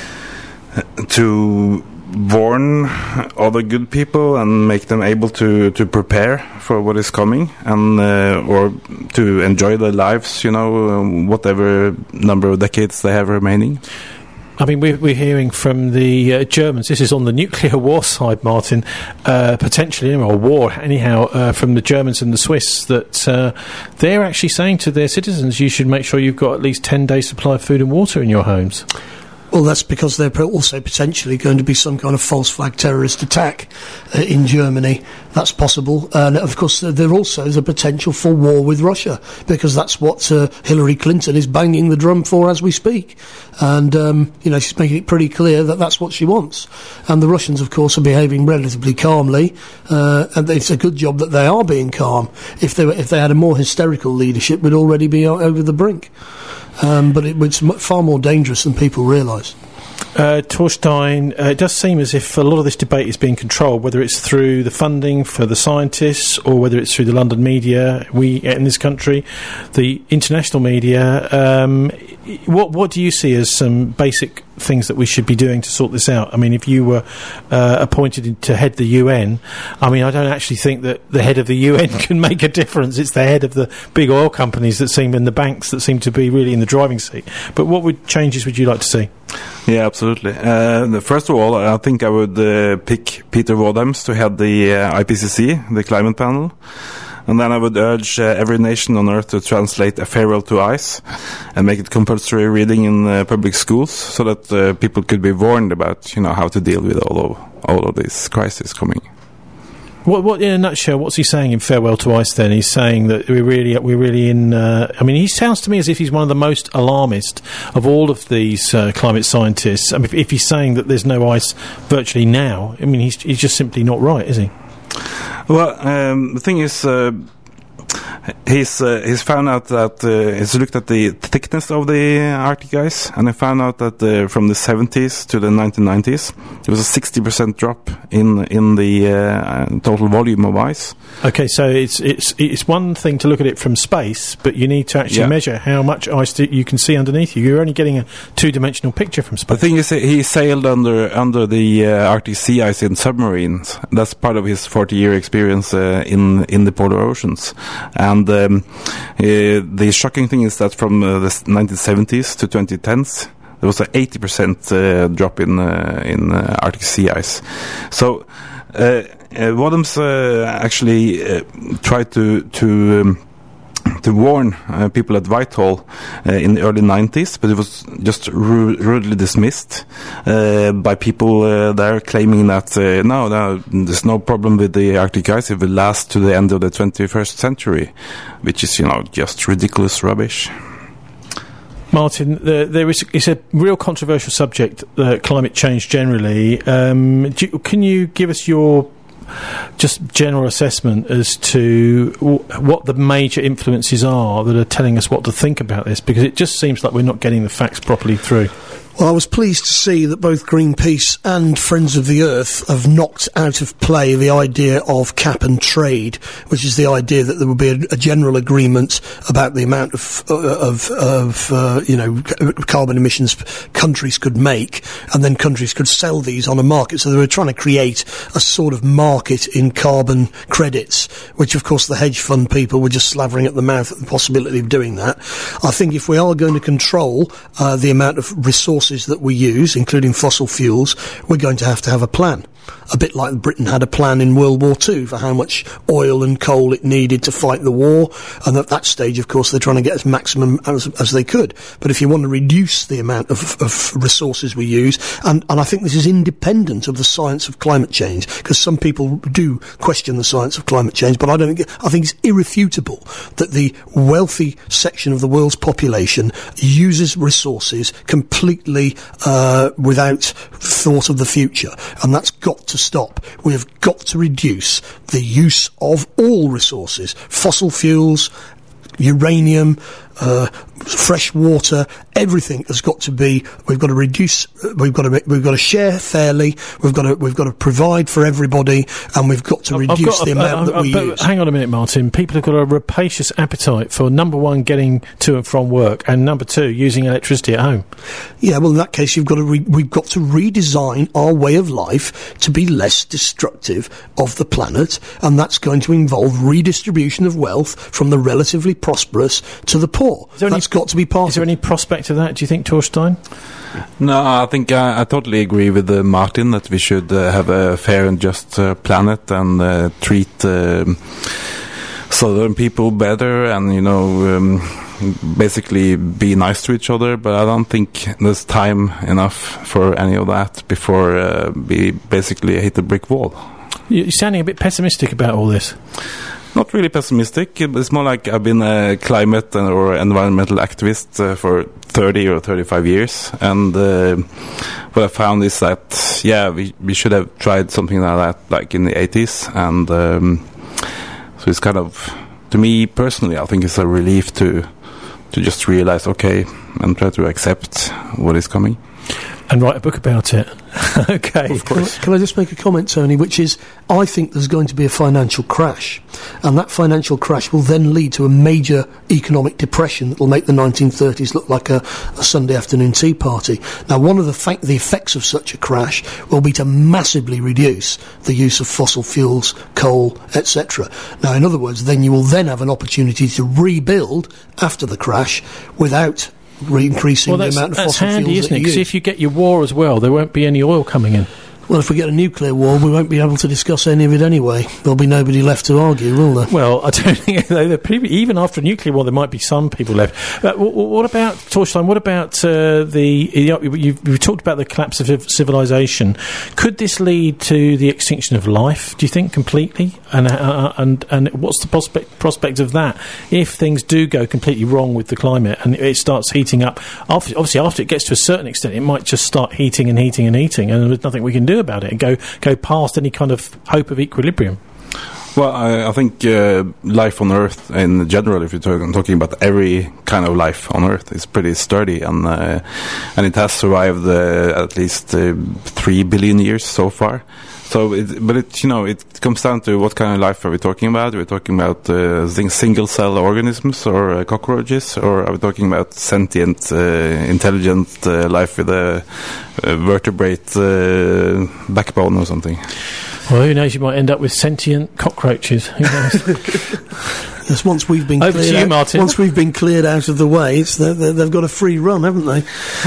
to warn other good people and make them able to, to prepare for what is coming, and uh, or to enjoy their lives, you know, um, whatever number of decades they have remaining. I mean, we're, we're hearing from the uh, Germans, this is on the nuclear war side, Martin, uh, potentially, or war, anyhow, uh, from the Germans and the Swiss, that uh, they're actually saying to their citizens, you should make sure you've got at least ten days supply of food and water in your homes. Well, that's because there's also potentially going to be some kind of false flag terrorist attack uh, in Germany. That's possible. And, of course, uh, there also is a potential for war with Russia, because that's what uh, Hillary Clinton is banging the drum for as we speak. And, um, you know, she's making it pretty clear that that's what she wants. And the Russians, of course, are behaving relatively calmly. Uh, and it's a good job that they are being calm. If they were, if they had a more hysterical leadership, we'd already be o- over the brink. Um, but it, it's m- far more dangerous than people realise. Uh, Torstein, uh, it does seem as if a lot of this debate is being controlled, whether it's through the funding for the scientists or whether it's through the London media, we in this country, the international media. Um, what what do you see as some basic things that we should be doing to sort this out? I mean, if you were uh, appointed to head the U N, I mean, I don't actually think that the head of the U N can make a difference. It's the head of the big oil companies that seem, and the banks that seem to be really in the driving seat. But what would changes would you like to see? Yeah, absolutely. Uh, first of all, I think I would uh, pick Peter Wadhams to head the uh, I P C C, the climate panel. And then I would urge uh, every nation on Earth to translate A Farewell to Ice and make it compulsory reading in uh, public schools, so that uh, people could be warned about, you know, how to deal with all of all of these crises coming. What, what, in a nutshell, what's he saying in Farewell to Ice then? He's saying that we're really, we're really in, uh, I mean, he sounds to me as if he's one of the most alarmist of all of these uh, climate scientists. I mean, if, if he's saying that there's no ice virtually now, I mean, he's, he's just simply not right, is he? Well, um, the thing is, uh, he's uh, he's found out that uh, he's looked at the thickness of the Arctic ice, and he found out that uh, from the seventies to the nineteen nineties, there was a sixty percent drop in in the uh, total volume of ice. Okay, so it's it's it's one thing to look at it from space, but you need to actually Yeah. measure how much ice that you can see underneath you. You're only getting a two-dimensional picture from The space. thing is, he sailed under under the uh, Arctic sea ice in submarines. That's part of his forty-year experience uh, in in the polar oceans. And um, uh, the shocking thing is that from uh, the nineteen seventies to twenty tens, there was an eighty percent uh, drop in uh, in uh, Arctic sea ice. So uh, uh, Wadhams uh, actually uh, tried to to um, to warn uh, people at Whitehall uh, in the early nineties, but it was just ru- rudely dismissed uh, by people uh, there, claiming that uh, no, no, there's no problem with the Arctic ice; it will last to the end of the twenty-first century, which is, you know, just ridiculous rubbish. Martin, there, there is it's a real controversial subject, uh, climate change generally. Um, do you, can you give us your just general assessment as to w- what the major influences are that are telling us what to think about this, because it just seems like we're not getting the facts properly through. Well, I was pleased to see that both Greenpeace and Friends of the Earth have knocked out of play the idea of cap and trade, which is the idea that there would be a, a general agreement about the amount of, uh, of, of uh, you know, c- carbon emissions countries could make, and then countries could sell these on a market. So they were trying to create a sort of market in carbon credits, which, of course, the hedge fund people were just slavering at the mouth at the possibility of doing that. I think if we are going to control uh, the amount of resources that we use, including fossil fuels, we're going to have to have a plan. A bit like Britain had a plan in World War Two for how much oil and coal it needed to fight the war, and at that stage, of course, they're trying to get as maximum as, as they could. But if you want to reduce the amount of, of resources we use, and, and I think this is independent of the science of climate change, because some people do question the science of climate change, but I don't think, I think it's irrefutable that the wealthy section of the world's population uses resources completely uh, without thought of the future, and that's got to stop. We have got to reduce the use of all resources, fossil fuels, uranium, uh, fresh water, everything has got to be, we've got to reduce, we've got to, we've got to share fairly, we've got to, we've got to provide for everybody, and we've got to I've reduce got the a, amount a, a, that we but use. Hang on a minute, Martin. People have got a rapacious appetite for, number one, getting to and from work, and number two, using electricity at home. Yeah, well, in that case, you've got to re- we've got to redesign our way of life to be less destructive of the planet, and that's going to involve redistribution of wealth from the relatively prosperous to the poor. Any, that's got to be part Is there of any prospect of that, do you think, Torstein? No, I think I, I totally agree with uh, Martin that we should uh, have a fair and just uh, planet and uh, treat uh, southern people better, and, you know, um, basically be nice to each other. But I don't think there's time enough for any of that before uh, we basically hit a brick wall. You're sounding a bit pessimistic about all this. Not really pessimistic. It's more like I've been a climate or environmental activist uh, for thirty or thirty-five years, and uh, what I found is that, yeah, we, we should have tried something like that, like in the eighties, and um, so it's kind of, to me personally, I think it's a relief to to just realize, okay, and try to accept what is coming. And write a book about it. Okay. Of course. Can I, can I just make a comment, Tony, which is, I think there's going to be a financial crash, and that financial crash will then lead to a major economic depression that will make the nineteen thirties look like a, a Sunday afternoon tea party. Now, one of the, fa- the effects of such a crash will be to massively reduce the use of fossil fuels, coal, et cetera. Now, in other words, then you will then have an opportunity to rebuild after the crash without re-increasing well, the amount of that's fossil handy, fuels isn't it? that you Because use. if you get your war as well, there won't be any oil coming in. Well, if we get a nuclear war, we won't be able to discuss any of it anyway. There'll be nobody left to argue, will there? Well, I don't think, even after a nuclear war, there might be some people left. Uh, w- w- what about, Torstein, what about uh, the, you know, you've, you've talked about the collapse of civilization. Could this lead to the extinction of life, do you think, completely? And uh, and and what's the prospect prospect of that if things do go completely wrong with the climate and it starts heating up? Obviously, after it gets to a certain extent, it might just start heating and heating and heating, and there's nothing we can do about it, and go go past any kind of hope of equilibrium. Well, I, I think uh, life on Earth in general, if you're talking, talking about every kind of life on Earth, is pretty sturdy, and uh, and it has survived uh, at least uh, three billion years so far. So, it, but it, you know, it comes down to what kind of life are we talking about? Are we talking about uh, single-cell organisms or uh, cockroaches, or are we talking about sentient, uh, intelligent uh, life with a, a vertebrate uh, backbone or something? Well, who knows? You might end up with sentient cockroaches. Who knows? Yes, once we've been Over cleared to you, out, Martin. Once we've been cleared out of the way, it's the, the, they've got a free run, haven't they?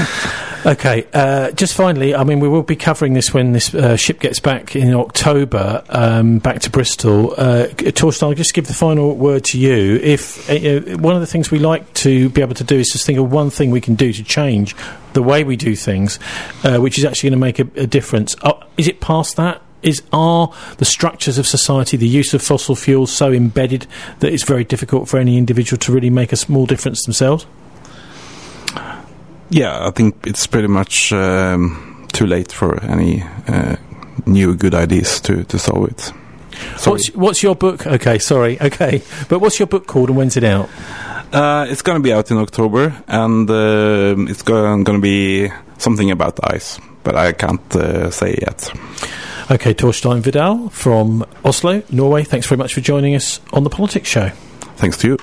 Okay, uh, just finally, I mean, we will be covering this when this uh, ship gets back in October, um, back to Bristol. Uh, Torstein, I'll just give the final word to you. If uh, one of the things we like to be able to do is just think of one thing we can do to change the way we do things, uh, which is actually going to make a, a difference. Uh, is it past that? Is are the structures of society, the use of fossil fuels, so embedded that it's very difficult for any individual to really make a small difference themselves? Yeah, I think it's pretty much um, too late for any uh, new good ideas to, to solve it. Sorry. What's, what's your book? Okay, sorry. Okay. But what's your book called and when's it out? Uh, it's going to be out in October, and uh, it's going to be something about ice, but I can't uh, say yet. Okay, Torstein Vidal from Oslo, Norway. Thanks very much for joining us on The Politics Show. Thanks to you.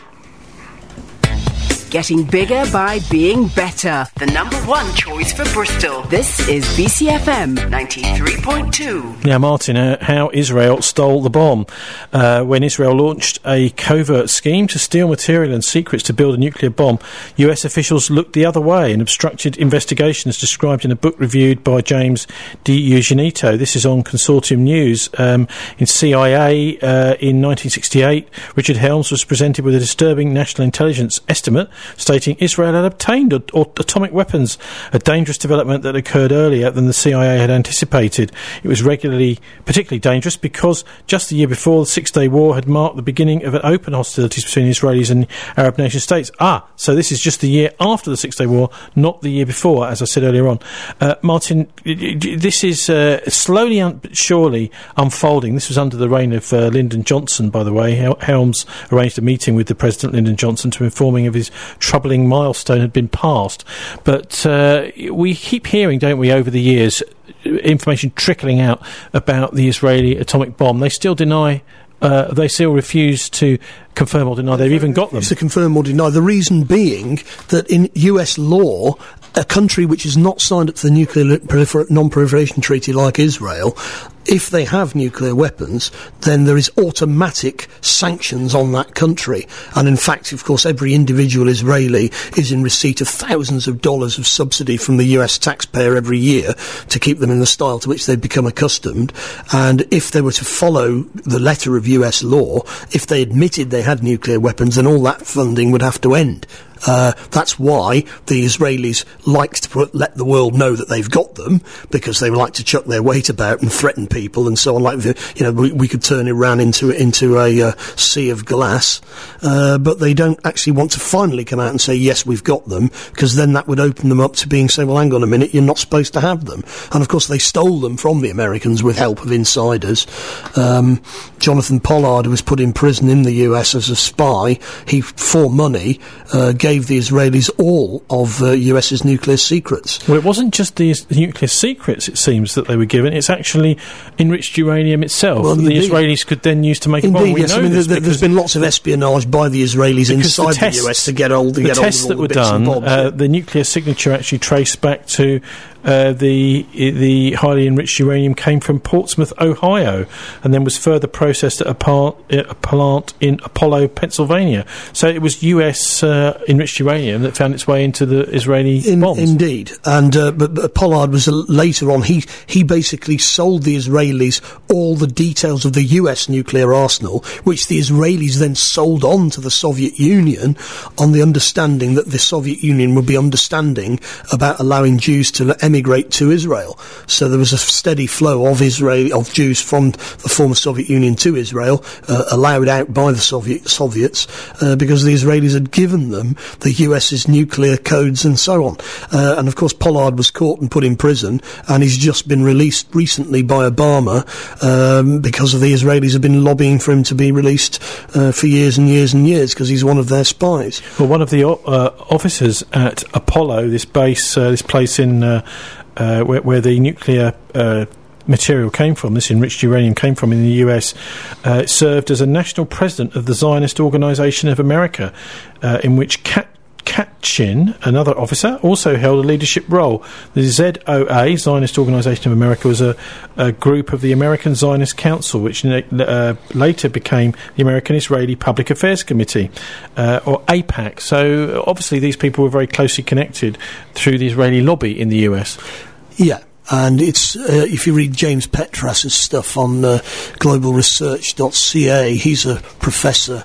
Getting bigger by being better. The number one choice for Bristol. This is B C F M ninety-three point two. Now, Martin, uh, how Israel stole the bomb. Uh, when Israel launched a covert scheme to steal material and secrets to build a nuclear bomb, U S officials looked the other way and obstructed investigations described in a book reviewed by James DiEugenito. This is on Consortium News. Um, in C I A uh, in nineteen sixty-eight, Richard Helms was presented with a disturbing national intelligence estimate stating Israel had obtained a- a- atomic weapons, a dangerous development that occurred earlier than the C I A had anticipated. It was regularly particularly dangerous because just the year before, the Six-Day War had marked the beginning of an open hostilities between Israelis and Arab nation states. Ah, so this is just the year after the Six-Day War, not the year before, as I said earlier on. Uh, Martin, this is uh, slowly un- but surely unfolding. This was under the reign of uh, Lyndon Johnson, by the way. Hel- Helms arranged a meeting with the President, Lyndon Johnson, to inform him of his troubling milestone had been passed. But uh, we keep hearing, don't we, over the years, information trickling out about the Israeli atomic bomb. They still deny, uh, they still refuse to confirm or deny they've even got them. It's to confirm or deny. The reason being that in U S law, a country which is not signed up to the Nuclear Prolifer- Non-Proliferation Treaty like Israel, if they have nuclear weapons, then there is automatic sanctions on that country. And in fact, of course, every individual Israeli is in receipt of thousands of dollars of subsidy from the U S taxpayer every year to keep them in the style to which they've become accustomed. And if they were to follow the letter of U S law, if they admitted they had nuclear weapons, then all that funding would have to end. Uh, that's why the Israelis like to put, let the world know that they've got them, because they like to chuck their weight about and threaten people and so on. Like, the, you know, we, we could turn Iran into into a uh, sea of glass, uh, but they don't actually want to finally come out and say, yes, we've got them, because then that would open them up to being saying, well, hang on a minute, you're not supposed to have them. And of course, they stole them from the Americans with help of insiders. Um, Jonathan Pollard, who was put in prison in the U S as a spy, he, for money, uh, gave the Israelis all of uh, U S's nuclear secrets. Well, it wasn't just the, the nuclear secrets, it seems, that they were given. It's actually enriched uranium itself well, that the Israelis could then use to make indeed, a bomb. We yes. know I mean, this there, there's been lots of espionage by the Israelis inside the, tests, the U S to get all the, the get tests all that the were bits and done. bobs, Uh, yeah. the nuclear signature actually traced back to uh, the the highly enriched uranium came from Portsmouth, Ohio, and then was further processed at a, par- a plant in Apollo, Pennsylvania. So it was U S uh, enriched uranium that found its way into the Israeli In, bombs. Indeed, and uh, but, but Pollard was uh, later on. He he basically sold the Israelis all the details of the U S nuclear arsenal, which the Israelis then sold on to the Soviet Union, on the understanding that the Soviet Union would be understanding about allowing Jews to emigrate to Israel. So there was a steady flow of Israeli of Jews from the former Soviet Union to Israel, uh, allowed out by the Soviet Soviets uh, because the Israelis had given them the U S's nuclear codes and so on. Uh, and of course, Pollard was caught and put in prison, and he's just been released recently by Obama um, because of the Israelis have been lobbying for him to be released uh, for years and years and years because he's one of their spies. Well, one of the uh, officers at Apollo, this base, uh, this place in uh, uh, where, where the nuclear uh, material came from, this enriched uranium came from in the U S, uh, served as a national president of the Zionist Organization of America, uh, in which Kat Katchin, another officer, also held a leadership role. The Z O A, Zionist Organization of America, was a, a group of the American Zionist Council, which uh, later became the American Israeli Public Affairs Committee, uh, or AIPAC. So obviously these people were very closely connected through the Israeli lobby in the U S. Yeah. And it's, uh, if you read James Petras's stuff on uh, global research dot c a, he's a professor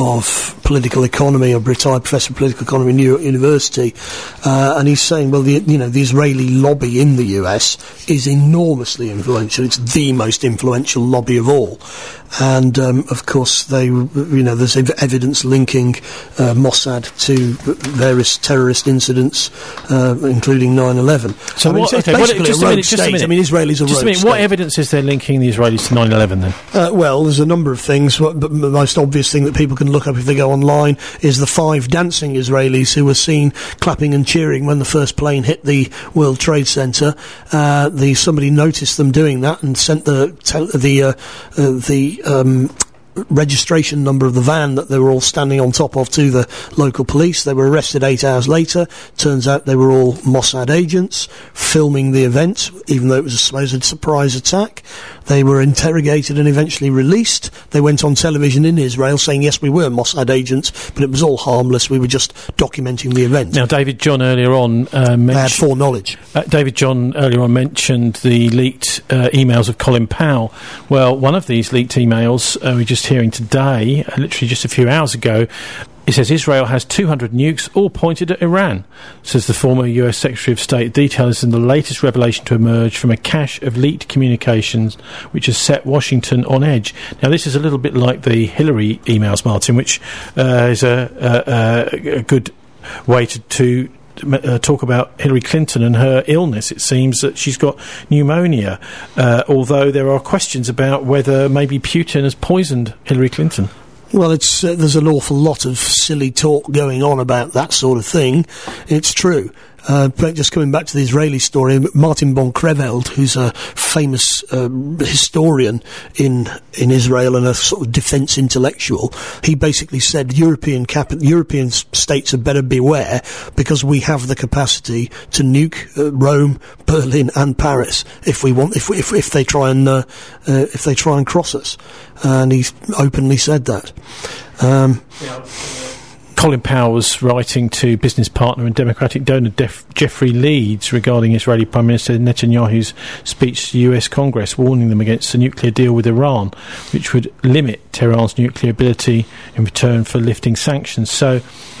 of political economy, a retired professor of political economy at New York University, uh, and he's saying, well, the, you know, the Israeli lobby in the U S is enormously influential. It's the most influential lobby of all. and um, of course they, you know, there's ev- evidence linking uh, Mossad to various terrorist incidents, uh, including nine eleven. So I mean, what, it's, okay, it's basically what, just a a rogue minute, just a state. minute. I mean, Israelis are Just a rogue minute, what state. evidence is there linking the Israelis to nine eleven then? Uh, well, there's a number of things, but the most obvious thing that people can look up if they go online is the five dancing Israelis who were seen clapping and cheering when the first plane hit the World Trade Center. Uh, the somebody noticed them doing that and sent the tel- the uh, uh, the um, registration number of the van that they were all standing on top of to the local police. They were arrested eight hours later. Turns out they were all Mossad agents filming the event, even though it was a supposed surprise attack. They were interrogated and eventually released. They went on television in Israel saying, yes, we were Mossad agents, but it was all harmless. We were just documenting the event. Now, David John earlier on uh, mentioned... They had foreknowledge. Uh, David John earlier on mentioned the leaked uh, emails of Colin Powell. Well, one of these leaked emails uh, we're just hearing today, uh, literally just a few hours ago, it says Israel has two hundred nukes, all pointed at Iran, says the former U S Secretary of State. Details in the latest revelation to emerge from a cache of leaked communications which has set Washington on edge. Now, this is a little bit like the Hillary emails, Martin, which uh, is a, a, a good way to... to Uh, talk about Hillary Clinton and her illness. It seems that she's got pneumonia, uh, although there are questions about whether maybe Putin has poisoned Hillary Clinton. Well, it's uh, there's an awful lot of silly talk going on about that sort of thing. It's true. Uh, but just coming back to the Israeli story, Martin von Creveld, who's a famous uh, historian in in Israel and a sort of defence intellectual, he basically said European capi- European states had better beware because we have the capacity to nuke uh, Rome, Berlin, and Paris if we want if we, if, if they try and uh, uh, if they try and cross us, and he openly said that. Um, yeah. Colin Powell was writing to business partner and Democratic donor Def- Jeffrey Leeds regarding Israeli Prime Minister Netanyahu's speech to the U S Congress, warning them against a nuclear deal with Iran, which would limit Tehran's nuclear ability in return for lifting sanctions. So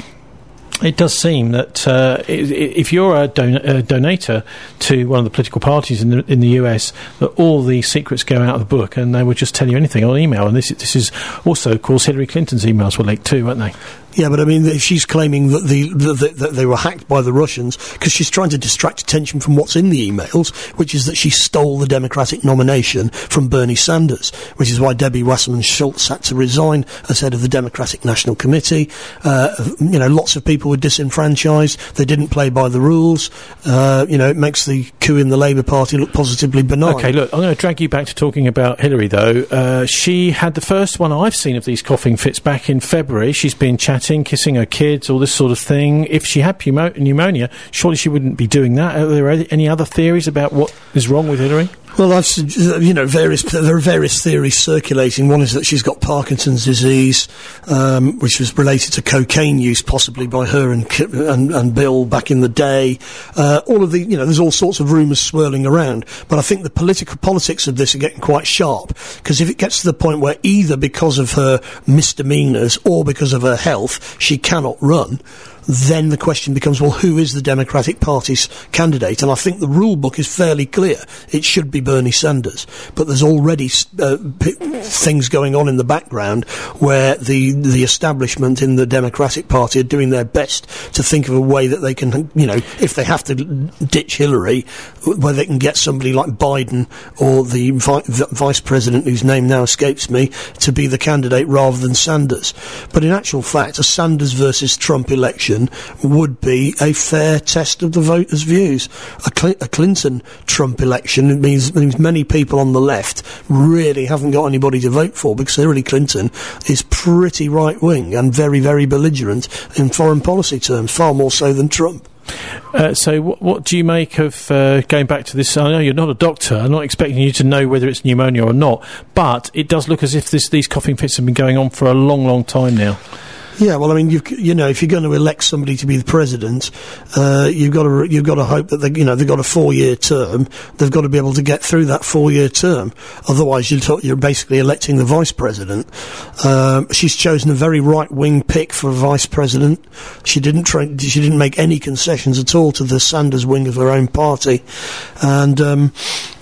it does seem that uh, if you're a, don- a donator to one of the political parties in the, in the U S, that all the secrets go out of the book and they will just tell you anything on email. And this, this is also, of course, Hillary Clinton's emails were leaked too, weren't they? Yeah, but I mean, if she's claiming that the, the, the that they were hacked by the Russians, because she's trying to distract attention from what's in the emails, which is that she stole the Democratic nomination from Bernie Sanders, which is why Debbie Wasserman Schultz had to resign as head of the Democratic National Committee. Uh, you know, lots of people were disenfranchised. They didn't play by the rules. Uh, you know, it makes the coup in the Labour Party look positively benign. Okay, look, I'm going to drag you back to talking about Hillary, though. Uh, she had the first one I've seen of these coughing fits back in February. She's been chatting, kissing her kids, all this sort of thing. If she had pneumo- pneumonia, surely she wouldn't be doing that. Are there any other theories about what is wrong with Hillary? Well, I've, you know, various, there are various theories circulating. One is that she's got Parkinson's disease, um, which was related to cocaine use, possibly by her and and, and Bill back in the day. Uh, all of the, you know, there's all sorts of rumours swirling around. But I think the political politics of this are getting quite sharp, because if it gets to the point where either because of her misdemeanours or because of her health she cannot run, then the question becomes, well, who is the Democratic Party's candidate? And I think the rule book is fairly clear. It should be Bernie Sanders. But there's already uh, p- things going on in the background where the the establishment in the Democratic Party are doing their best to think of a way that they can, you know, if they have to ditch Hillary, where they can get somebody like Biden or the vi- v- vice president, whose name now escapes me, to be the candidate rather than Sanders. But in actual fact, a Sanders versus Trump election would be a fair test of the voters' views. A, Cl- a Clinton-Trump election it means, means many people on the left really haven't got anybody to vote for, because Hillary Clinton is pretty right-wing and very, very belligerent in foreign policy terms, far more so than Trump. Uh, so what, what do you make of uh, going back to this? I know you're not a doctor. I'm not expecting you to know whether it's pneumonia or not, but it does look as if this, these coughing fits have been going on for a long, long time now. Yeah, well, I mean, you've, you know, if you're going to elect somebody to be the president, uh, you've got to you've got to hope that they, you know, they've got a four-year term. They've got to be able to get through that four-year term. Otherwise, you're, t- you're basically electing the vice president. Um, she's chosen a very right-wing pick for vice president. She didn't tra- she didn't make any concessions at all to the Sanders wing of her own party, and. Um,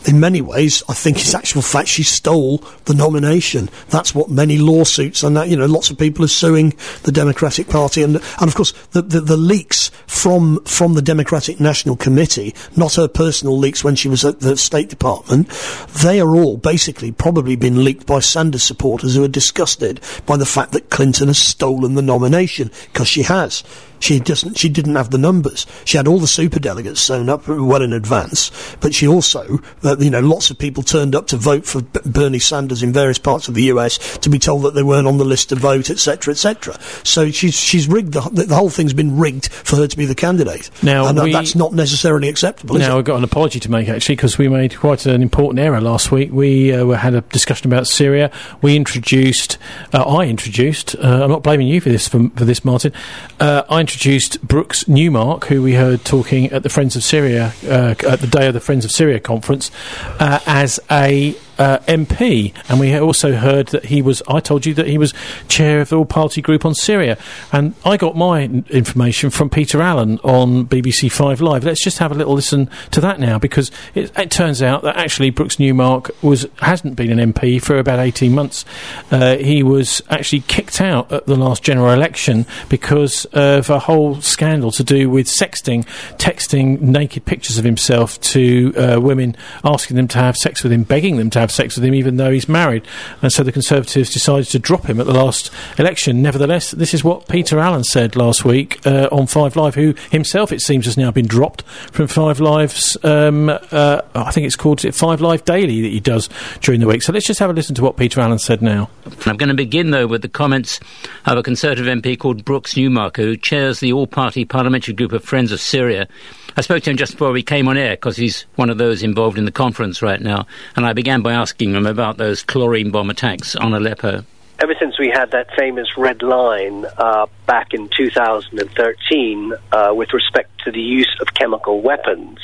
in many ways, I think it's actual fact she stole the nomination. That's what many lawsuits and that, you know, lots of people are suing the Democratic Party. And, and of course, the, the, the leaks from, from the Democratic National Committee, not her personal leaks when she was at the State Department, they are all basically probably been leaked by Sanders supporters who are disgusted by the fact that Clinton has stolen the nomination, because she has. She doesn't. She didn't have the numbers. She had all the superdelegates sewn up well in advance, but she also, uh, you know, lots of people turned up to vote for B- Bernie Sanders in various parts of the U S to be told that they weren't on the list to vote, et cetera, et cetera. So she's she's rigged. The, the whole thing's been rigged for her to be the candidate. Now, and uh, we, that's not necessarily acceptable. Now, is it? I've got an apology to make, actually, because we made quite an important error last week. We uh, had a discussion about Syria. We introduced, uh, I introduced. Uh, I'm not blaming you for this, for, for this, Martin. Uh, I introduced Brooks Newmark, who we heard talking at the Friends of Syria, uh, at the day of the Friends of Syria conference, uh, as a uh, M P, and we also heard that he was, I told you that he was chair of the all-party group on Syria, and I got my n- information from Peter Allen on B B C Five Live. Let's just have a little listen to that now, because it, it turns out that actually Brooks Newmark was hasn't been an M P for about eighteen months. Uh, he was actually kicked out at the last general election because of a whole scandal to do with sexting, texting naked pictures of himself to uh, women, asking them to have sex with him, begging them to have sex with him, even though he's married. And so the Conservatives decided to drop him at the last election. Nevertheless, this is what Peter Allen said last week uh, on Five Live, who himself, it seems, has now been dropped from Five Live's, um, uh, I think it's called Five Live Daily that he does during the week. So let's just have a listen to what Peter Allen said now. I'm going to begin, though, with the comments of a Conservative M P called Brooks Newmark, who chairs the all-party parliamentary group of Friends of Syria. I spoke to him just before we came on air, because he's one of those involved in the conference right now, and I began by asking him about those chlorine bomb attacks on Aleppo. Ever since we had that famous red line uh, back in two thousand thirteen uh, with respect to the use of chemical weapons,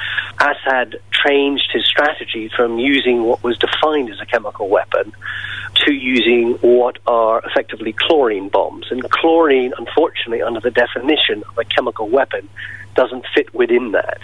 Assad changed his strategy from using what was defined as a chemical weapon to using what are effectively chlorine bombs. And chlorine, unfortunately, under the definition of a chemical weapon, doesn't fit within that.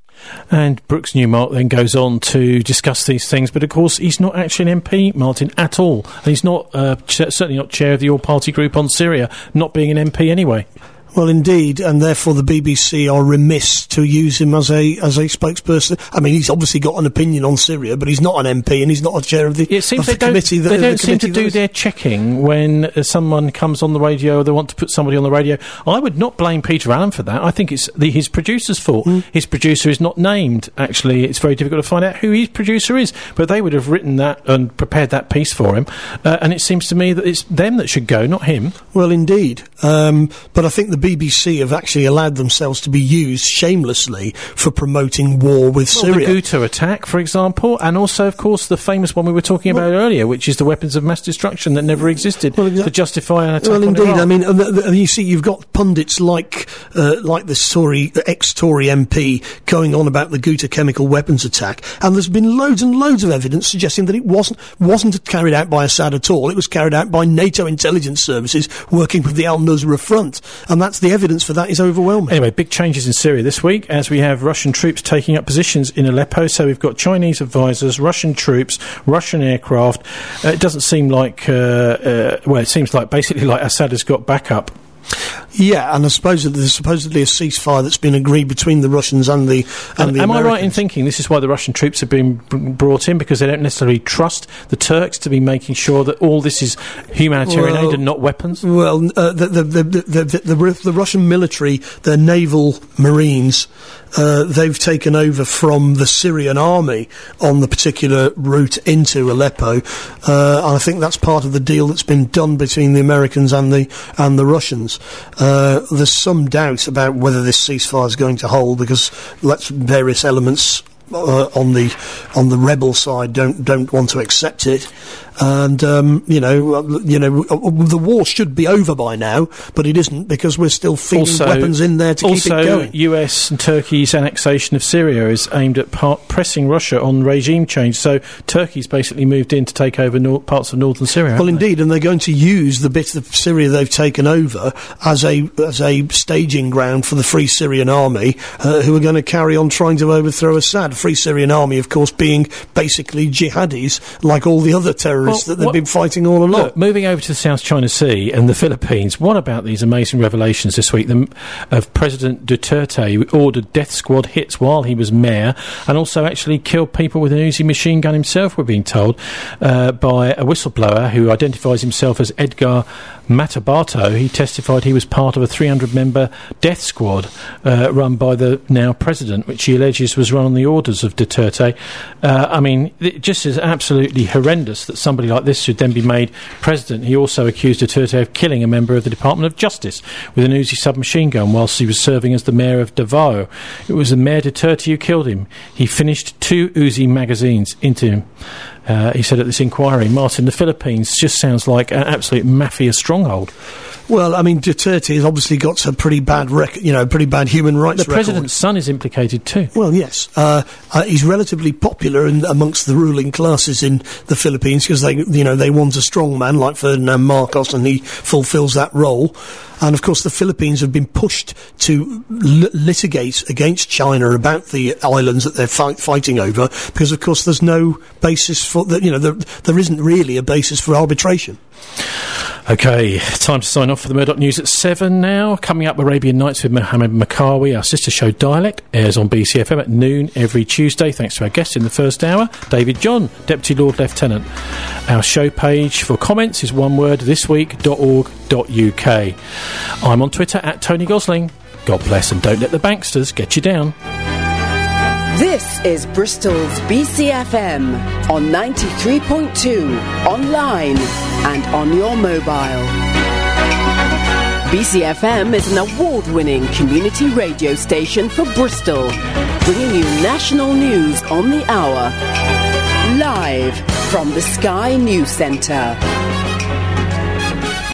And Brooks Newmark then goes on to discuss these things, but of course he's not actually an M P, Martin, at all. And he's not, uh, ch- certainly not chair of the all-party group on Syria, not being an M P anyway. Well, indeed, and therefore the B B C are remiss to use him as a as a spokesperson. I mean, he's obviously got an opinion on Syria, but he's not an M P and he's not a chair of the, it seems of they the don't, committee. That, they don't the seem to do is. their checking when uh, someone comes on the radio or they want to put somebody on the radio. I would not blame Peter Allen for that. I think it's the, his producer's fault. Mm. His producer is not named, actually. It's very difficult to find out who his producer is, but they would have written that and prepared that piece for him, uh, and it seems to me that it's them that should go, not him. Well, indeed. Um, but I think the B B C have actually allowed themselves to be used shamelessly for promoting war with well, Syria. The Ghouta attack, for example, and also, of course, the famous one we were talking well, about earlier, which is the weapons of mass destruction that never existed well, exa- to justify an attack well, on indeed. Iraq. I mean, and, the, the, and you see, you've got pundits like uh, like the Tory, ex-Tory M P going on about the Ghouta chemical weapons attack, and there's been loads and loads of evidence suggesting that it wasn't wasn't carried out by Assad at all. It was carried out by NATO intelligence services working with the Al-Nusra Front, and that's the evidence for that is overwhelming. Anyway, big changes in Syria this week as we have Russian troops taking up positions in Aleppo. So we've got Chinese advisors, Russian troops, Russian aircraft. Uh, it doesn't seem like, uh, uh, well, it seems like basically like Assad has got backup. Yeah, and I suppose that there's supposedly a ceasefire that's been agreed between the Russians and the and, and the Am Americans. I right in thinking this is why the Russian troops have been b- brought in, because they don't necessarily trust the Turks to be making sure that all this is humanitarian well, aid and not weapons? Well, uh, the, the, the, the, the, the, the Russian military, their naval marines, uh, they've taken over from the Syrian army on the particular route into Aleppo, uh, and I think that's part of the deal that's been done between the Americans and the and the Russians. Uh, there's some doubt about whether this ceasefire is going to hold, because let's various elements uh, on the on the rebel side don't don't want to accept it. And um, you know, uh, you know, uh, the war should be over by now, but it isn't, because we're still feeding also, weapons in there to keep it going. Also, U S and Turkey's annexation of Syria is aimed at part pressing Russia on regime change. So Turkey's basically moved in to take over nor- parts of northern Syria. Well, they? indeed, and they're going to use the bit of Syria they've taken over as a as a staging ground for the Free Syrian Army, uh, who are going to carry on trying to overthrow Assad. Free Syrian Army, of course, being basically jihadis, like all the other terrorists Well, that they've what- been fighting all along. Look, moving over to the South China Sea and the Philippines, what about these amazing revelations this week the, of President Duterte, who ordered death squad hits while he was mayor, and also actually killed people with an Uzi machine gun himself, we're being told, uh, by a whistleblower who identifies himself as Edgar Matabato. He testified he was part of a three hundred member death squad uh, run by the now president, which he alleges was run on the orders of Duterte. Uh, I mean, it just is absolutely horrendous that somebody like this should then be made president. He also accused Duterte of killing a member of the Department of Justice with an Uzi submachine gun whilst he was serving as the mayor of Davao. It was the Mayor Duterte who killed him. He finished two Uzi magazines into him. Uh, he said at this inquiry. Martin, the Philippines just sounds like an absolute mafia stronghold. Well, I mean, Duterte has obviously got a pretty bad, rec- you know, pretty bad human rights The record. president's son is implicated too. Well, yes, uh, uh, he's relatively popular in, amongst the ruling classes in the Philippines because they, you know, they want a strong man like Ferdinand Marcos, and he fulfills that role. And of course, the Philippines have been pushed to li- litigate against China about the islands that they're fight- fighting over because, of course, there's no basis for that. You know, there, there isn't really a basis for arbitration. Okay, time to sign off for the Murdoch News at seven now. Coming up, Arabian Nights with Mohammed Makawi. Our sister show Dialect airs on B C F M at noon every Tuesday. Thanks to our guest in the first hour, David John, Deputy Lord Lieutenant. Our show page for comments is one word, thisweek dot org dot U K. I'm on Twitter at Tony Gosling. God bless, and don't let the banksters get you down. This is Bristol's B C F M on ninety-three point two, online and on your mobile. B C F M is an award-winning community radio station for Bristol, bringing you national news on the hour. Live from the Sky News Centre.